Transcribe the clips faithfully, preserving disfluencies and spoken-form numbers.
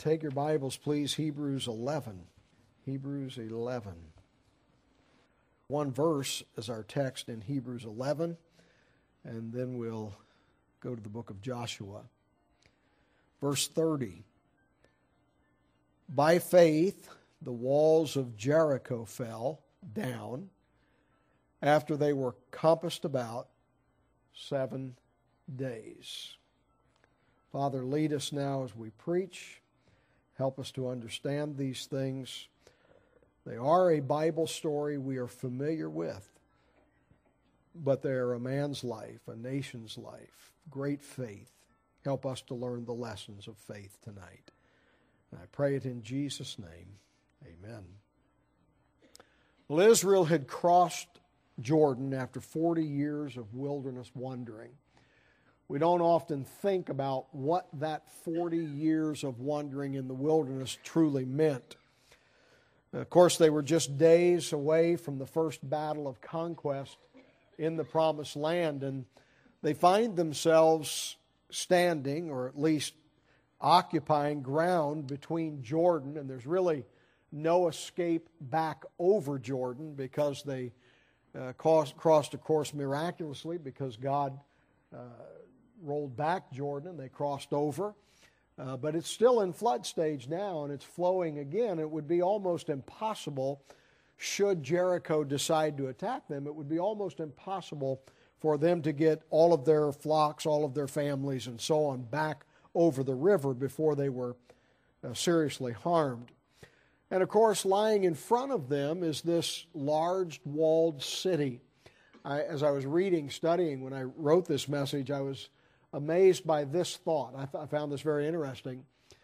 take your Bibles, please, Hebrews eleven. Hebrews eleven. One verse is our text in Hebrews eleven, and then we'll go to the book of Joshua. Verse thirty. By faith, the walls of Jericho fell down after they were compassed about seven days. Father, lead us now as we preach. Help us to understand these things. They are a Bible story we are familiar with, but they are a man's life, a nation's life, great faith. Help us to learn the lessons of faith tonight. And I pray it in Jesus' name. Amen. Well, Israel had crossed Jordan after forty years of wilderness wandering. We don't often think about what that forty years of wandering in the wilderness truly meant. Of course, they were just days away from the first battle of conquest in the Promised Land, and they find themselves standing, or at least occupying ground between Jordan, and there's really no escape back over Jordan because they uh, crossed, crossed, of course, miraculously because God uh, rolled back Jordan and they crossed over. Uh, but it's still in flood stage now, and it's flowing again. It would be almost impossible, should Jericho decide to attack them, it would be almost impossible for them to get all of their flocks, all of their families, and so on back over the river before they were uh, seriously harmed. And of course, lying in front of them is this large walled city. I, as I was reading, studying, when I wrote this message, I was amazed by this thought. I, th- I found this very interesting.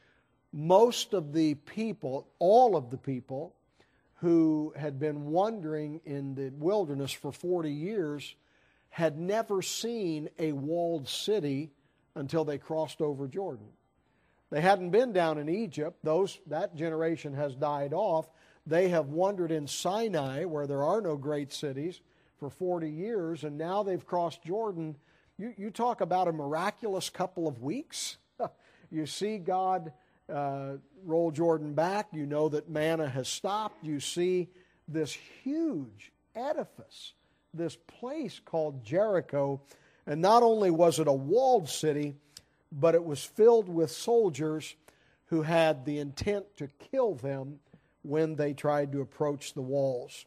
Most of the people, all of the people who had been wandering in the wilderness for forty years had never seen a walled city until they crossed over Jordan. They hadn't been down in Egypt. Those that generation has died off. They have wandered in Sinai, where there are no great cities, for forty years, and now they've crossed Jordan. You, you talk about a miraculous couple of weeks. You see God uh, roll Jordan back. You know that manna has stopped. You see this huge edifice, this place called Jericho. And not only was it a walled city, but it was filled with soldiers who had the intent to kill them when they tried to approach the walls.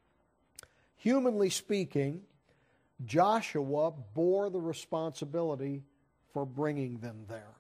Humanly speaking, Joshua bore the responsibility for bringing them there.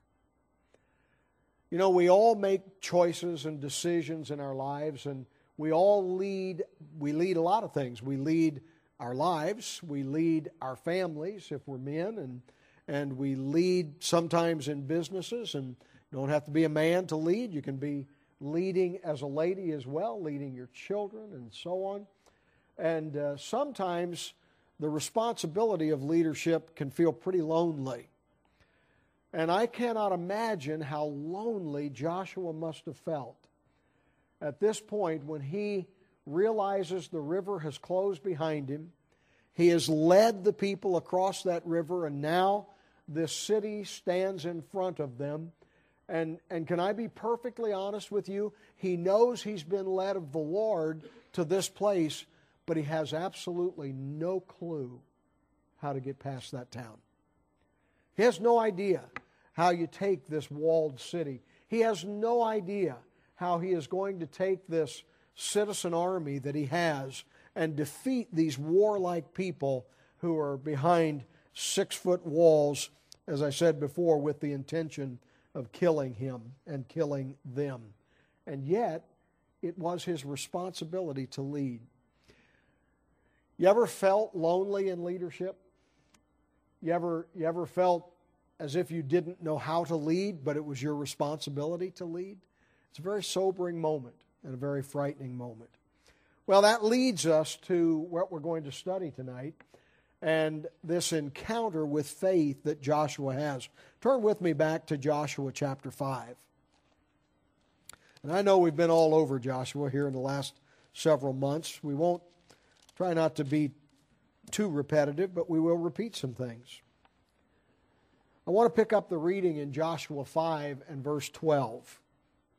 You know, we all make choices and decisions in our lives, and we all lead, we lead a lot of things. We lead our lives, we lead our families if we're men, and and we lead sometimes in businesses, and you don't have to be a man to lead. You can be leading as a lady as well, leading your children and so on. And uh, sometimes the responsibility of leadership can feel pretty lonely. And I cannot imagine how lonely Joshua must have felt at this point when he realizes the river has closed behind him. He has led the people across that river, and now this city stands in front of them. And, and can I be perfectly honest with you? He knows he's been led of the Lord to this place, but he has absolutely no clue how to get past that town. He has no idea how you take this walled city. He has no idea how he is going to take this citizen army that he has and defeat these warlike people who are behind six-foot walls, as I said before, with the intention of killing him and killing them. And yet, it was his responsibility to lead. You ever felt lonely in leadership? You ever, you ever felt as if you didn't know how to lead, but it was your responsibility to lead? It's a very sobering moment and a very frightening moment. Well, that leads us to what we're going to study tonight, and this encounter with faith that Joshua has. Turn with me back to Joshua chapter five. And I know we've been all over Joshua here in the last several months. We won't try not to be too repetitive, but we will repeat some things. I want to pick up the reading in Joshua five and verse twelve.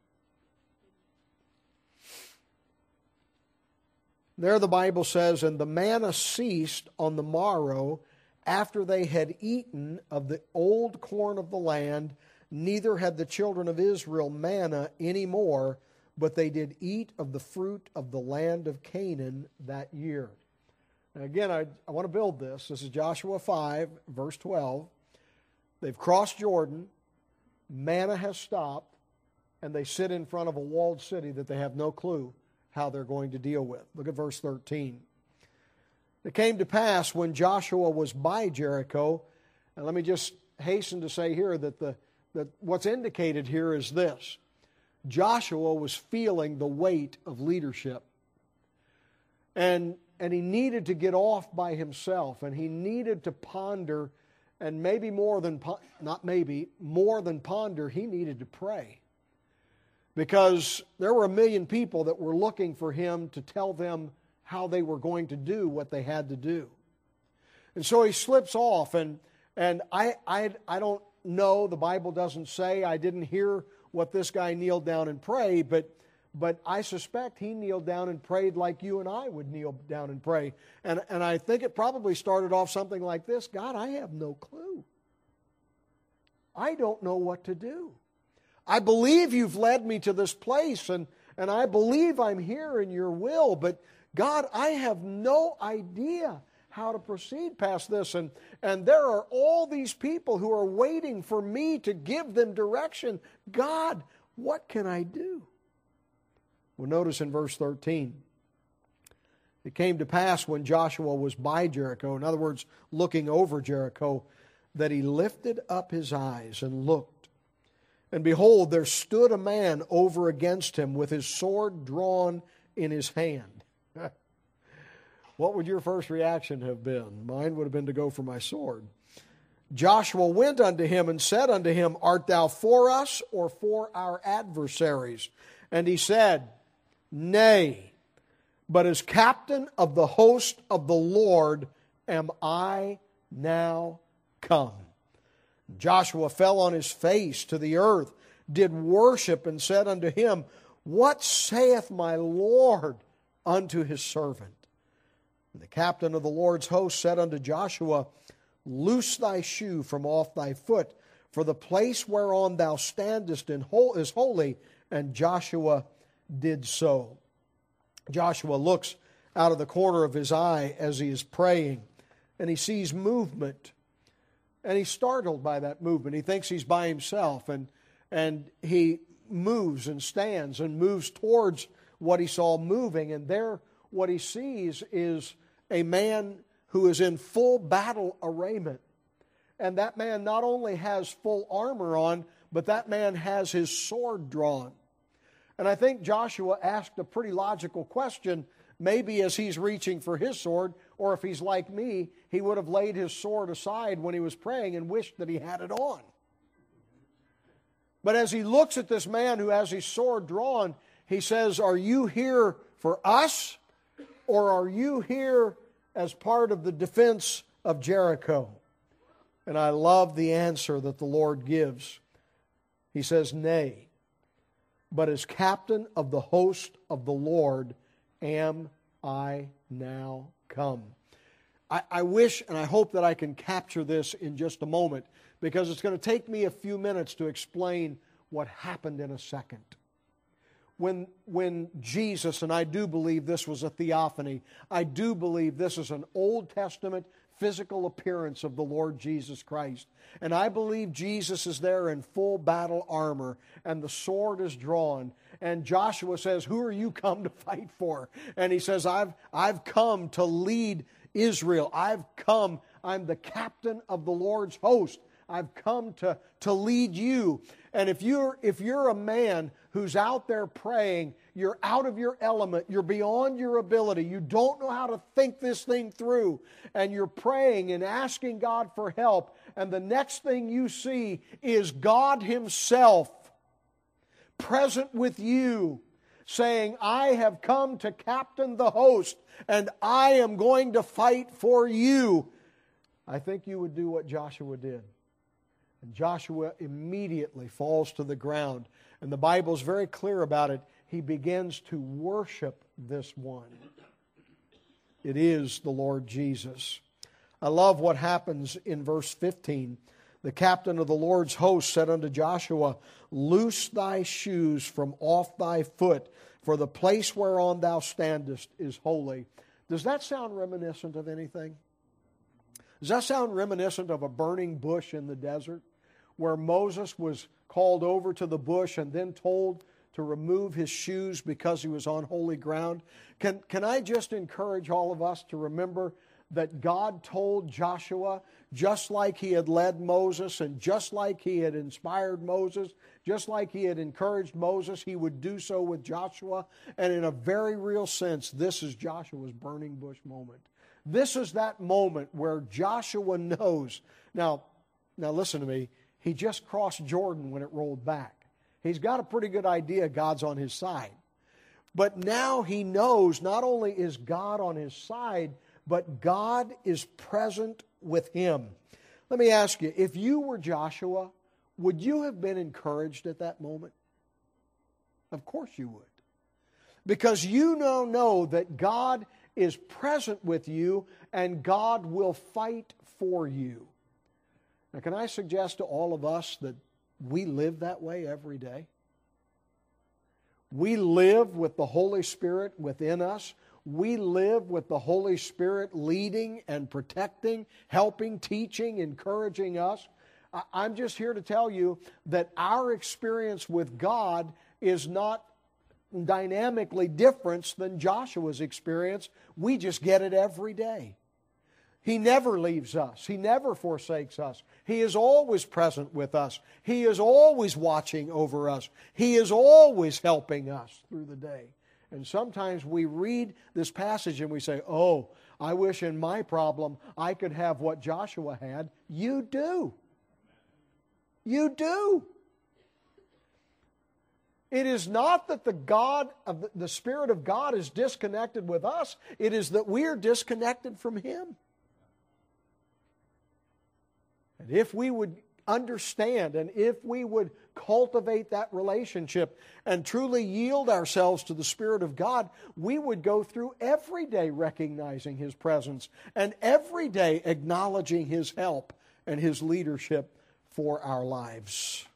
There the Bible says, and the manna ceased on the morrow after they had eaten of the old corn of the land, neither had the children of Israel manna any more, but they did eat of the fruit of the land of Canaan that year. Now again, I, I want to build this. This is Joshua five, verse twelve. They've crossed Jordan, manna has stopped, and they sit in front of a walled city that they have no clue how they're going to deal with. Look at verse thirteen. It came to pass when Joshua was by Jericho, and let me just hasten to say here that the that what's indicated here is this. Joshua was feeling the weight of leadership. And, and he needed to get off by himself, and he needed to ponder, and maybe more than, not maybe, more than ponder, he needed to pray. Because there were a million people that were looking for him to tell them how they were going to do what they had to do. And so he slips off, and, and I, I, I don't know, the Bible doesn't say, I didn't hear what this guy kneeled down and prayed, but, but I suspect he kneeled down and prayed like you and I would kneel down and pray. And, and I think it probably started off something like this: God, I have no clue. I don't know what to do. I believe you've led me to this place, and, and I believe I'm here in your will, but God, I have no idea how to proceed past this. And, and there are all these people who are waiting for me to give them direction. God, what can I do? Well, notice in verse thirteen, it came to pass when Joshua was by Jericho, in other words, looking over Jericho, that he lifted up his eyes and looked. And behold, there stood a man over against him with his sword drawn in his hand. What would your first reaction have been? Mine would have been to go for my sword. Joshua went unto him and said unto him, Art thou for us or for our adversaries? And he said, Nay, but as captain of the host of the Lord am I now come. Joshua fell on his face to the earth, did worship, and said unto him, What saith my Lord unto his servant? And the captain of the Lord's host said unto Joshua, Loose thy shoe from off thy foot, for the place whereon thou standest in hol- is holy. And Joshua did so. Joshua looks out of the corner of his eye as he is praying, and he sees movement. And he's startled by that movement. He thinks he's by himself, and, and he moves and stands and moves towards what he saw moving. And there what he sees is a man who is in full battle arrayment. And that man not only has full armor on, but that man has his sword drawn. And I think Joshua asked a pretty logical question, maybe as he's reaching for his sword, or if he's like me, he would have laid his sword aside when he was praying and wished that he had it on. But as he looks at this man who has his sword drawn, he says, Are you here for us? Or are you here as part of the defense of Jericho? And I love the answer that the Lord gives. He says, Nay, but as captain of the host of the Lord am I now come. I, I wish and I hope that I can capture this in just a moment, because it's going to take me a few minutes to explain what happened in a second. When, when Jesus, and I do believe this was a theophany, I do believe this is an Old Testament physical appearance of the Lord Jesus Christ. And I believe Jesus is there in full battle armor, and the sword is drawn. And Joshua says, Who are you come to fight for? And he says, I've, I've come to lead Israel. I've come, I'm the captain of the Lord's host. I've come to, to lead you. And if you're, if you're a man who's out there praying, you're out of your element, you're beyond your ability, you don't know how to think this thing through, and you're praying and asking God for help, and the next thing you see is God Himself present with you, saying, I have come to captain the host, and I am going to fight for you, I think you would do what Joshua did. And Joshua immediately falls to the ground. And the Bible's very clear about it. He begins to worship this one. It is the Lord Jesus. I love what happens in verse fifteen. The captain of the Lord's host said unto Joshua, Loose thy shoes from off thy foot, for the place whereon thou standest is holy. Does that sound reminiscent of anything? Does that sound reminiscent of a burning bush in the desert, where Moses was called over to the bush and then told to remove his shoes because he was on holy ground? Can, can I just encourage all of us to remember that God told Joshua, just like he had led Moses and just like he had inspired Moses, just like he had encouraged Moses, he would do so with Joshua. And in a very real sense, this is Joshua's burning bush moment. This is that moment where Joshua knows. Now, now listen to me. He just crossed Jordan when it rolled back. He's got a pretty good idea God's on his side. But now he knows not only is God on his side, but God is present with him. Let me ask you, if you were Joshua, would you have been encouraged at that moment? Of course you would. Because you now know that God is present with you and God will fight for you. Now, can I suggest to all of us that we live that way every day? We live with the Holy Spirit within us. We live with the Holy Spirit leading and protecting, helping, teaching, encouraging us. I'm just here to tell you that our experience with God is not dynamically different than Joshua's experience. We just get it every day. He never leaves us. He never forsakes us. He is always present with us. He is always watching over us. He is always helping us through the day. And sometimes we read this passage and we say, oh, I wish in my problem I could have what Joshua had. You do. You do. It is not that the God of the Spirit of God is disconnected with us. It is that we are disconnected from Him. And if we would understand and if we would cultivate that relationship and truly yield ourselves to the Spirit of God, we would go through every day recognizing His presence and every day acknowledging His help and His leadership for our lives.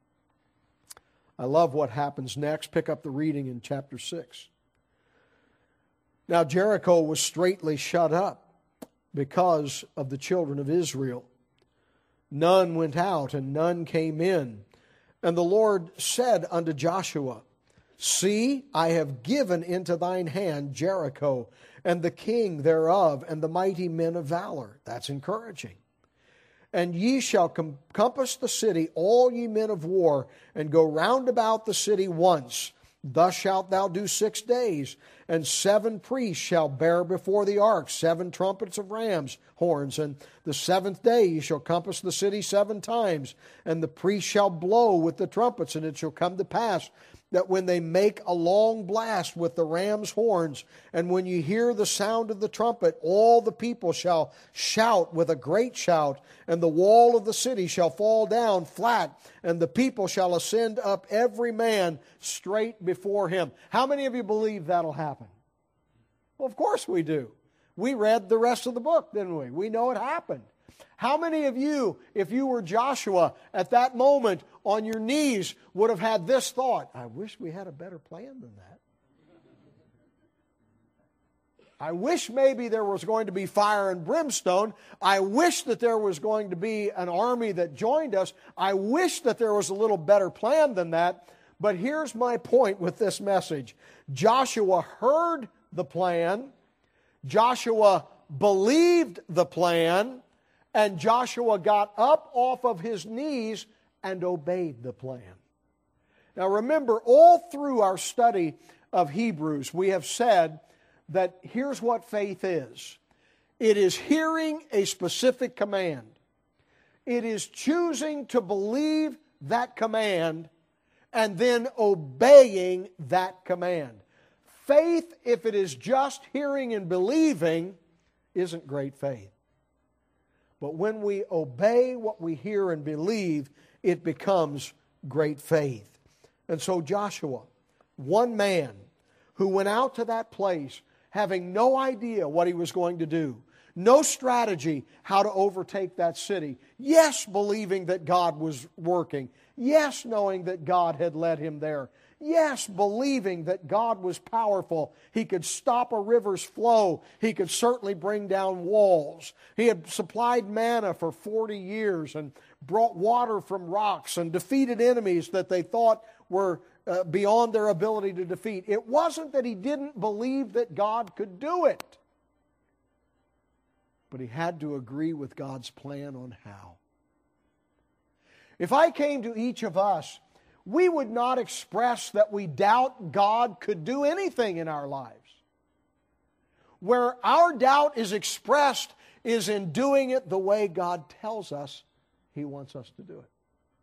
I love what happens next. Pick up the reading in chapter six. Now Jericho was straitly shut up because of the children of Israel. None went out and none came in. And the Lord said unto Joshua, See, I have given into thine hand Jericho, and the king thereof, and the mighty men of valor. That's encouraging. And ye shall com- compass the city, all ye men of war, and go round about the city once. Thus shalt thou do six days. And seven priests shall bear before the ark seven trumpets of rams' horns. And the seventh day ye shall compass the city seven times. And the priests shall blow with the trumpets. And it shall come to pass that when they make a long blast with the ram's horns, and when you hear the sound of the trumpet, all the people shall shout with a great shout, and the wall of the city shall fall down flat, and the people shall ascend up every man straight before him. How many of you believe that'll happen? Well, of course we do. We read the rest of the book, didn't we? We know it happened. How many of you, if you were Joshua at that moment on your knees, would have had this thought, I wish we had a better plan than that. I wish maybe there was going to be fire and brimstone. I wish that there was going to be an army that joined us. I wish that there was a little better plan than that. But here's my point with this message. Joshua heard the plan. Joshua believed the plan. And Joshua got up off of his knees and obeyed the plan. Now remember, all through our study of Hebrews, we have said that here's what faith is. It is hearing a specific command. It is choosing to believe that command and then obeying that command. Faith, if it is just hearing and believing, isn't great faith. But when we obey what we hear and believe, it becomes great faith. And so Joshua, one man who went out to that place, having no idea what he was going to do, no strategy how to overtake that city. Yes, believing that God was working. Yes, knowing that God had led him there. Yes, believing that God was powerful. He could stop a river's flow. He could certainly bring down walls. He had supplied manna for forty years and brought water from rocks and defeated enemies that they thought were uh, beyond their ability to defeat. It wasn't that he didn't believe that God could do it, but he had to agree with God's plan on how. If I came to each of us, we would not express that we doubt God could do anything in our lives. Where our doubt is expressed is in doing it the way God tells us He wants us to do it.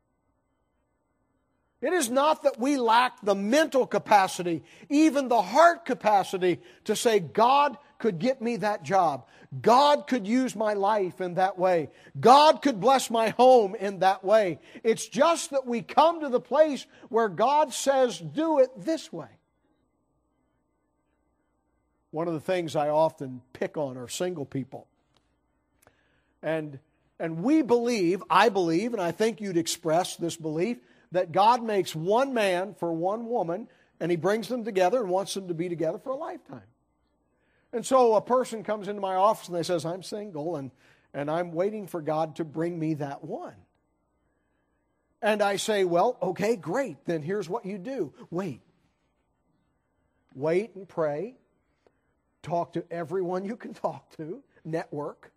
It is not that we lack the mental capacity, even the heart capacity to say, God could get me that job. God could use my life in that way. God could bless my home in that way. It's just that we come to the place where God says, do it this way. One of the things I often pick on are single people. And, and we believe, I believe, and I think you'd express this belief, that God makes one man for one woman, and He brings them together and wants them to be together for a lifetime. And so a person comes into my office and they says, I'm single, and, and I'm waiting for God to bring me that one. And I say, well, okay, great. Then here's what you do. Wait. Wait and pray. Talk to everyone you can talk to. Network.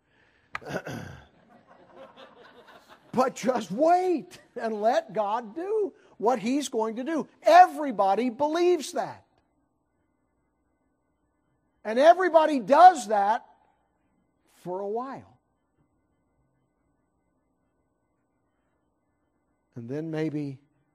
But just wait and let God do what He's going to do. Everybody believes that. And everybody does that for a while. And then maybe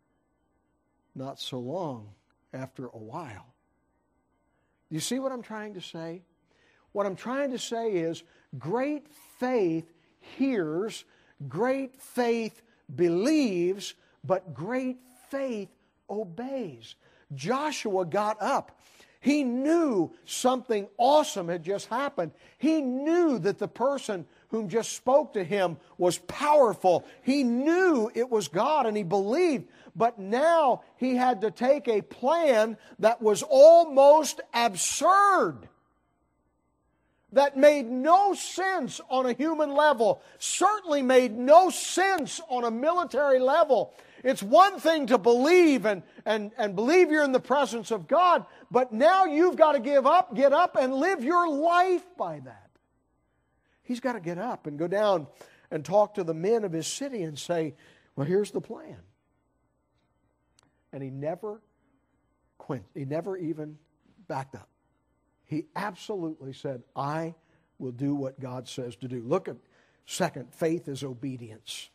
not so long after a while. You see what I'm trying to say? What I'm trying to say is great faith hears, great faith believes, but great faith obeys. Joshua got up. He knew something awesome had just happened. He knew that the person whom just spoke to him was powerful. He knew it was God and he believed. But now he had to take a plan that was almost absurd, that made no sense on a human level, certainly made no sense on a military level. It's one thing to believe and, and, and believe you're in the presence of God, but now you've got to give up, get up, and live your life by that. He's got to get up and go down and talk to the men of his city and say, well, here's the plan. And he never quit. He never even backed up. He absolutely said, I will do what God says to do. Look at, second, faith is obedience.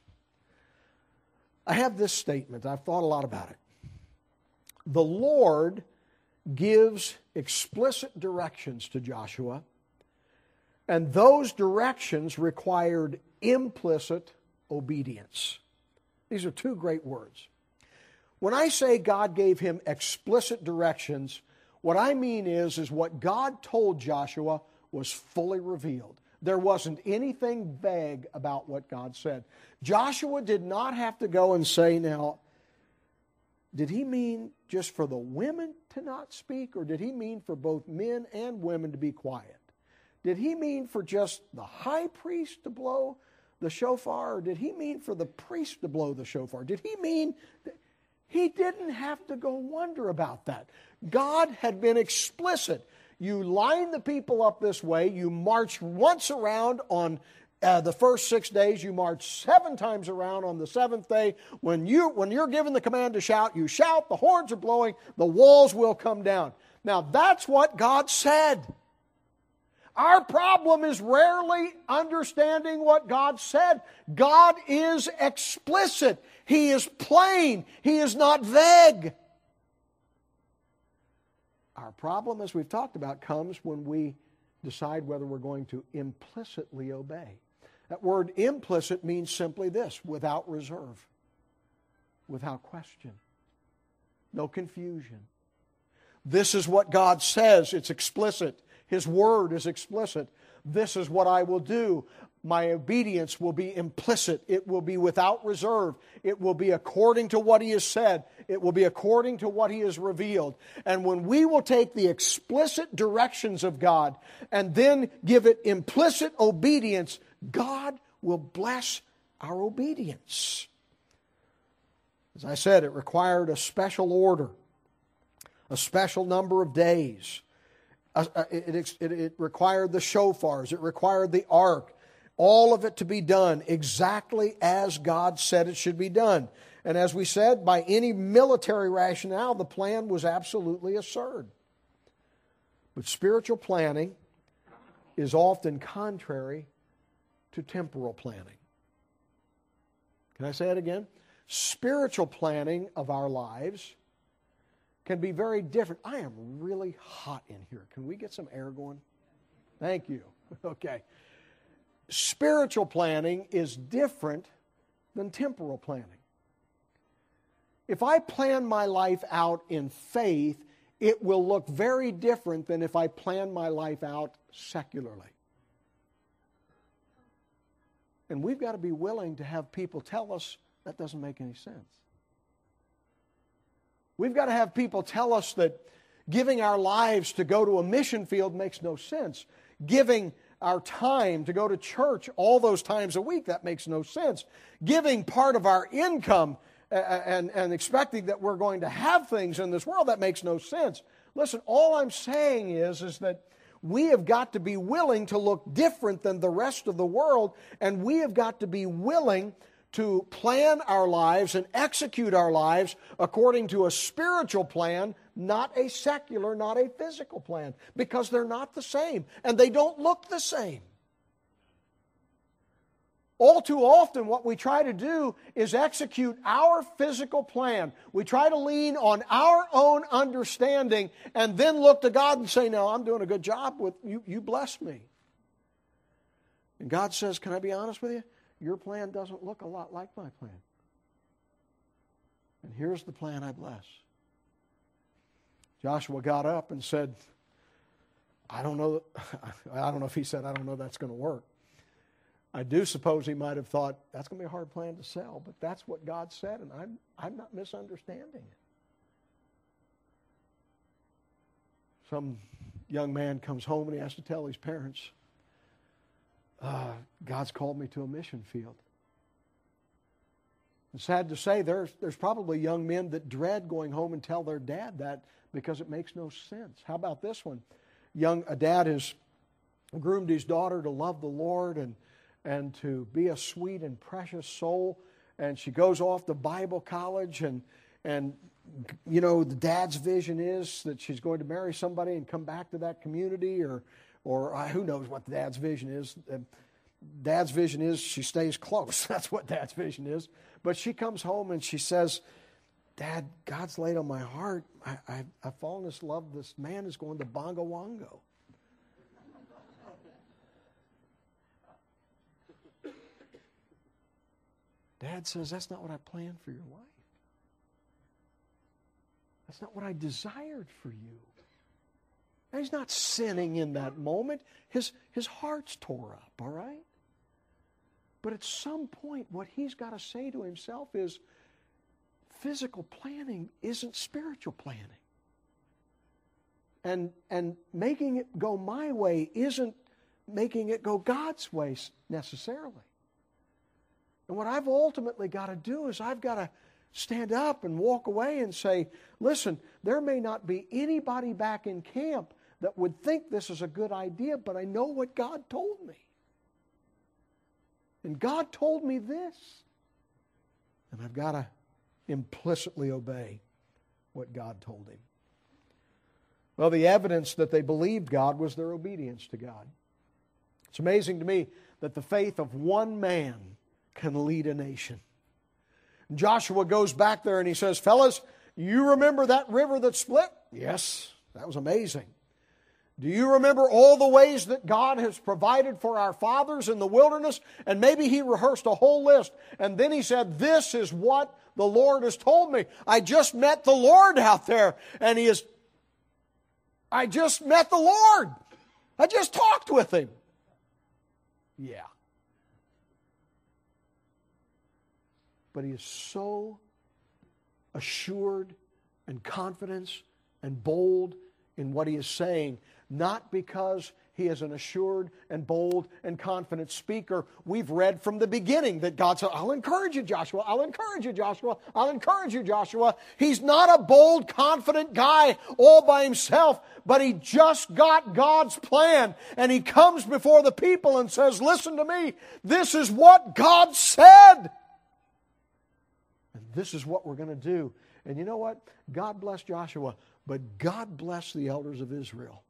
I have this statement. I've thought a lot about it. The Lord gives explicit directions to Joshua, and those directions required implicit obedience. These are two great words. When I say God gave him explicit directions, what I mean is, is what God told Joshua was fully revealed. There wasn't anything vague about what God said. Joshua did not have to go and say, now, did he mean just for the women to not speak, or did he mean for both men and women to be quiet? Did he mean for just the high priest to blow the shofar, or did he mean for the priest to blow the shofar? Did he mean... That he didn't have to go wonder about that. God had been explicit. You line the people up this way. You march once around on uh, the first six days. You march seven times around on the seventh day. When, you, when you're given the command to shout, you shout. The horns are blowing. The walls will come down. Now, that's what God said. Our problem is rarely understanding what God said. God is explicit. He is plain. He is not vague. Our problem, as we've talked about, comes when we decide whether we're going to implicitly obey. That word implicit means simply this: without reserve, without question, no confusion. This is what God says. It's explicit. His Word is explicit. This is what I will do. My obedience will be implicit. It will be without reserve. It will be according to what He has said. It will be according to what He has revealed. And when we will take the explicit directions of God and then give it implicit obedience, God will bless our obedience. As I said, it required a special order, a special number of days. Uh, it, it, it, it required the shofars. It required the ark. All of it to be done exactly as God said it should be done. And as we said, by any military rationale, the plan was absolutely absurd. But spiritual planning is often contrary to temporal planning. Can I say it again? Spiritual planning of our lives can be very different. I am really hot in here. Can we get some air going? Thank you. Okay. Spiritual planning is different than temporal planning. If I plan my life out in faith, it will look very different than if I plan my life out secularly. And we've got to be willing to have people tell us that doesn't make any sense. We've got to have people tell us that giving our lives to go to a mission field makes no sense. Giving our time to go to church all those times a week, that makes no sense. Giving part of our income and, and expecting that we're going to have things in this world, that makes no sense. Listen, all I'm saying is, is that we have got to be willing to look different than the rest of the world, and we have got to be willing to plan our lives and execute our lives according to a spiritual plan, not a secular, not a physical plan, because they're not the same, and they don't look the same. All too often, what we try to do is execute our physical plan. We try to lean on our own understanding and then look to God and say, no, I'm doing a good job with you. You bless me. And God says, can I be honest with you? Your plan doesn't look a lot like my plan. And here's the plan I bless. Joshua got up and said, I don't know, I don't know if he said, I don't know that's going to work. I do suppose he might have thought, that's going to be a hard plan to sell, but that's what God said, and I'm, I'm not misunderstanding it. Some young man comes home and he has to tell his parents, uh, God's called me to a mission field. It's sad to say there's, there's probably young men that dread going home and tell their dad that because it makes no sense. How about this one? Young, a dad has groomed his daughter to love the Lord and and to be a sweet and precious soul. And she goes off to Bible college, and, and you know, the dad's vision is that she's going to marry somebody and come back to that community, or, or uh, who knows what the dad's vision is. Uh, dad's vision is she stays close. That's what dad's vision is. But she comes home and she says, Dad, God's laid on my heart. I, I, I've fallen in love. This man is going to Bongo Wongo. Dad says, that's not what I planned for your life. That's not what I desired for you. Now, he's not sinning in that moment. His, his heart's tore up, all right? But at some point, what he's got to say to himself is, physical planning isn't spiritual planning. And, and making it go my way isn't making it go God's way necessarily. And what I've ultimately got to do is I've got to stand up and walk away and say, listen, there may not be anybody back in camp that would think this is a good idea, but I know what God told me. And God told me this. And I've got to implicitly obey what God told him. Well, the evidence that they believed God was their obedience to God. It's amazing to me that the faith of one man can lead a nation. Joshua goes back there and he says, fellas, you remember that river that split? Yes, that was amazing. Do you remember all the ways that God has provided for our fathers in the wilderness? And maybe he rehearsed a whole list. And then he said, this is what the Lord has told me. I just met the Lord out there. And he is, I just met the Lord. I just talked with him. Yeah. But he is so assured and confident and bold in what he is saying, not because he is an assured and bold and confident speaker. We've read from the beginning that God said, I'll encourage you, Joshua. I'll encourage you, Joshua. I'll encourage you, Joshua. He's not a bold, confident guy all by himself, but he just got God's plan. And he comes before the people and says, listen to me. This is what God said. And this is what we're going to do. And you know what? God bless Joshua, but God bless the elders of Israel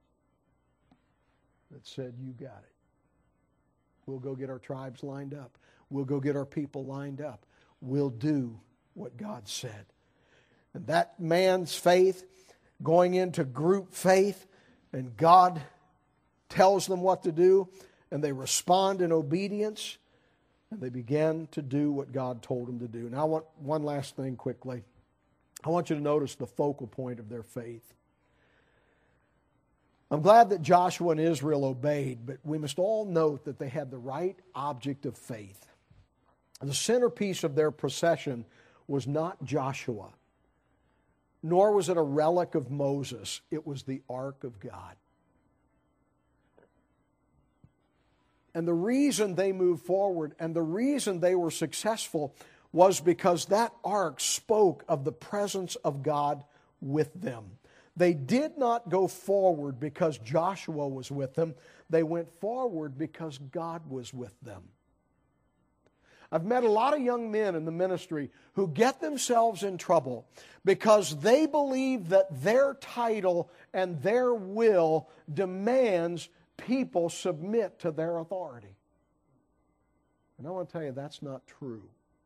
that said, you got it. We'll go get our tribes lined up. We'll go get our people lined up. We'll do what God said. And that man's faith, going into group faith, and God tells them what to do, and they respond in obedience, and they began to do what God told them to do. Now I want one last thing quickly. I want you to notice the focal point of their faith. I'm glad that Joshua and Israel obeyed, but we must all note that they had the right object of faith. The centerpiece of their procession was not Joshua, nor was it a relic of Moses. It was the Ark of God. And the reason they moved forward and the reason they were successful was because that ark spoke of the presence of God with them. They did not go forward because Joshua was with them. They went forward because God was with them. I've met a lot of young men in the ministry who get themselves in trouble because they believe that their title and their will demands people submit to their authority. And I want to tell you, that's not true.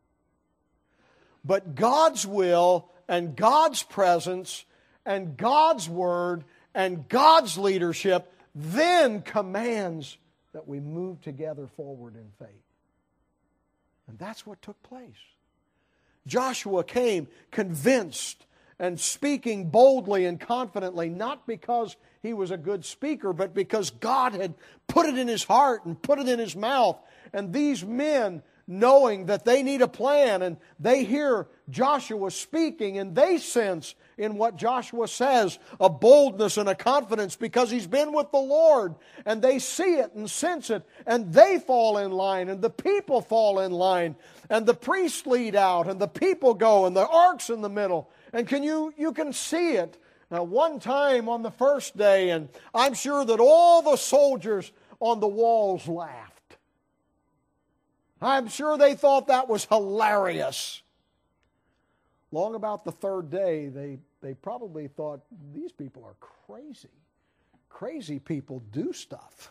But God's will and God's presence and God's word and God's leadership then commands that we move together forward in faith. And that's what took place. Joshua came convinced and speaking boldly and confidently, not because he was a good speaker, but because God had put it in his heart and put it in his mouth. And these men, knowing that they need a plan, and they hear Joshua speaking, and they sense in what Joshua says a boldness and a confidence because he's been with the Lord, and they see it and sense it, and they fall in line, and the people fall in line, and the priests lead out, and the people go, and the ark's in the middle, and can you you can see it. Now, one time on the first day, and I'm sure that all the soldiers on the walls laughed. I'm sure they thought that was hilarious. Long about the third day, they, they probably thought, these people are crazy. Crazy people do stuff.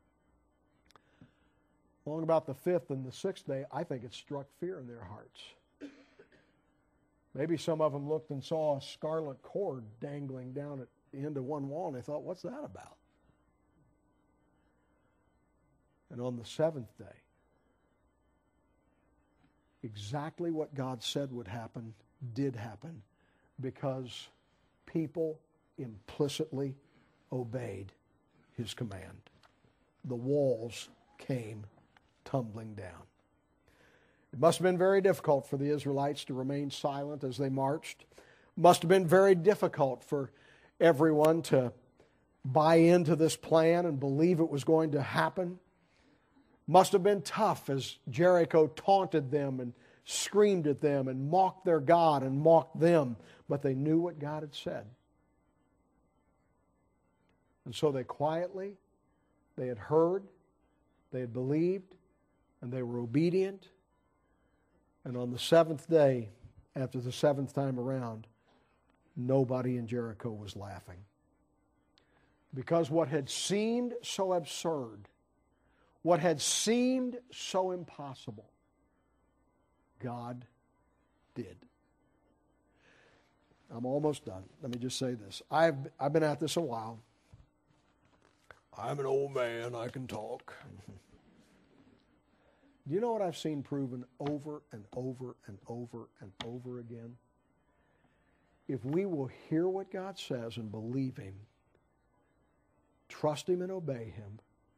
Long about the fifth and the sixth day, I think it struck fear in their hearts. Maybe some of them looked and saw a scarlet cord dangling down at the end of one wall, and they thought, what's that about? And on the seventh day, exactly what God said would happen did happen because people implicitly obeyed his command. The walls came tumbling down. It must have been very difficult for the Israelites to remain silent as they marched. It must have been very difficult for everyone to buy into this plan and believe it was going to happen. Must have been tough as Jericho taunted them and screamed at them and mocked their God and mocked them. But they knew what God had said. And so they quietly, they had heard, they had believed, and they were obedient. And on the seventh day, after the seventh time around, nobody in Jericho was laughing. Because what had seemed so absurd, what had seemed so impossible, God did. I'm almost done. Let me just say this. I've, I've been at this a while. I'm an old man. I can talk. Do you know what I've seen proven over and over and over and over again? If we will hear what God says and believe Him, trust Him and obey Him,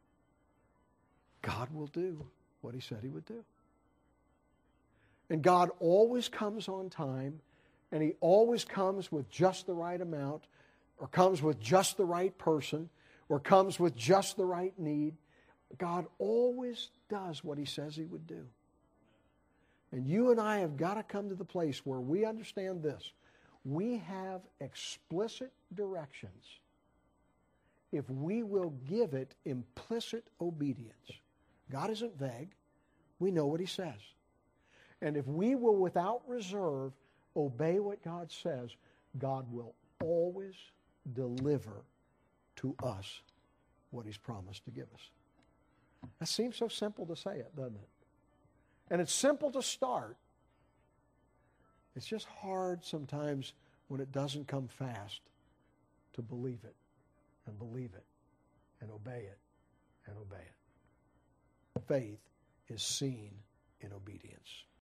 God will do what He said He would do. And God always comes on time, and He always comes with just the right amount, or comes with just the right person, or comes with just the right need. God always does what He says He would do. And you and I have got to come to the place where we understand this. We have explicit directions if we will give it implicit obedience. God isn't vague. We know what He says. And if we will, without reserve, obey what God says, God will always deliver to us what He's promised to give us. That seems so simple to say it, doesn't it? And it's simple to start. It's just hard sometimes when it doesn't come fast to believe it and believe it and obey it and obey it. Faith is seen in obedience.